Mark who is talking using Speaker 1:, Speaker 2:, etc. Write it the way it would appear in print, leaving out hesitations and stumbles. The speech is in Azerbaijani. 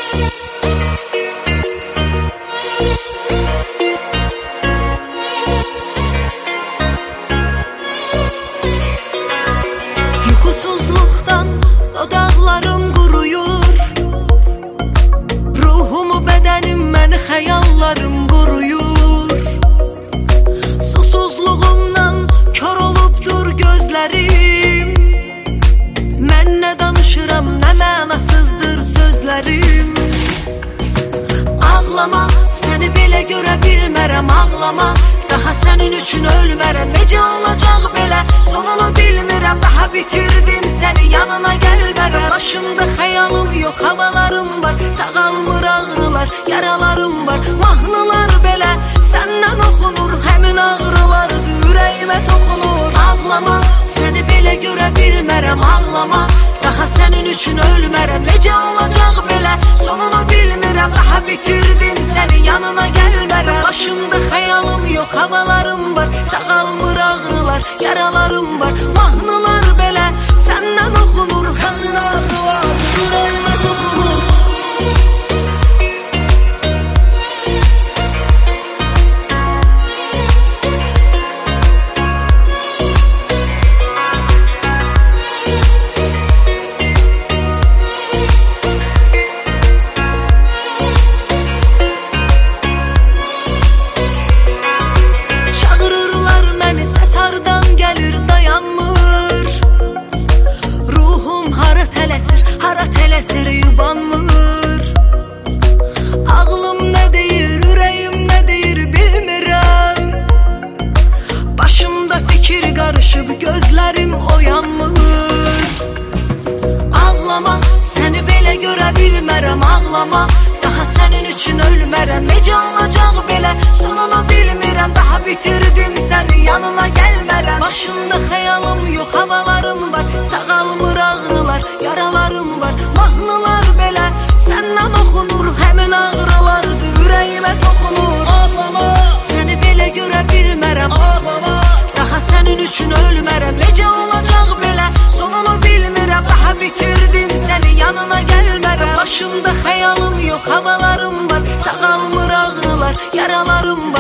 Speaker 1: Yuxusuzluqdan dodaqlarım quruyur, ruhumu, bədənim, məni xəyallarım quruyur. Susuzluğumdan kör olubdur gözlərim, mən nə danışıram, nə mənasızdır sözlərim. Ağlama, səni belə görə bilmərəm, ağlama, daha sənin üçün ölmərəm. Necə olacaq belə, sonunu bilmirəm, daha bitirdim səni, yanına gəlmərəm. Başımda xəyalım yox, havalarım var, sağalmır ağrılar, yaralarım var. Mahnılar belə səndən oxunur, həmin ağrılardır ürəyimə toxunur. Ağlama, səni belə görə bilmərəm, ağlama, daha sənin üçün ölmərəm. Necə olacaq belə, sonunu bilmirəm, daha bitirdim səni, yanına gəlmərəm. Başımda xəyalım yox, havalarım var, sağalmır ağrılar, yaralarım var. Mahnılar belə səndən oxunur, həmin ağrılar ürəyimə toxunur. Hara tələsir, yubanmır. Ağlım nə deyir, ürəyim nə deyir, bilmirəm. Başımda fikir qarışıb, gözlərim oyanmır. Ağlama, səni belə görə bilmərəm, ağlama, daha sənin üçün ölmərəm. Necə olacaq belə, sonunu bilmirəm, daha bitirdim səni, yanına gəlmərəm. Başımda xəyalım yox, havalarım var, sağalmır ağrılar, yaralarım var. Mahnılar belə səndən oxunur, həmin ağrılardır ürəyimə toxunur. Ağlama, səni belə görə bilmərəm, ağlama, daha sənin üçün ölmərəm. Necə olacaq belə, sonunu bilmirəm, daha bitirdim səni, yanına gəlmərəm. Başımda xəyalım yox, havalarım var, sağalmır ağrılar, yaralarım var.